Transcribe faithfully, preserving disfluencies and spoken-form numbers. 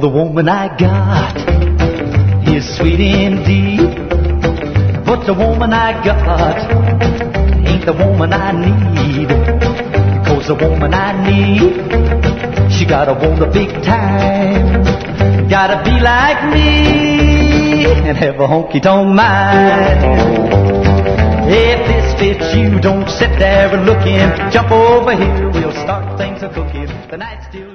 the woman I got is sweet indeed, but the woman I got ain't the woman I need. Cause the woman I need, she gotta want a big time, gotta be like me and have a honky-tonk mind. If this fits you, don't sit there looking. Jump over here, we'll start things a-cooking. The night's still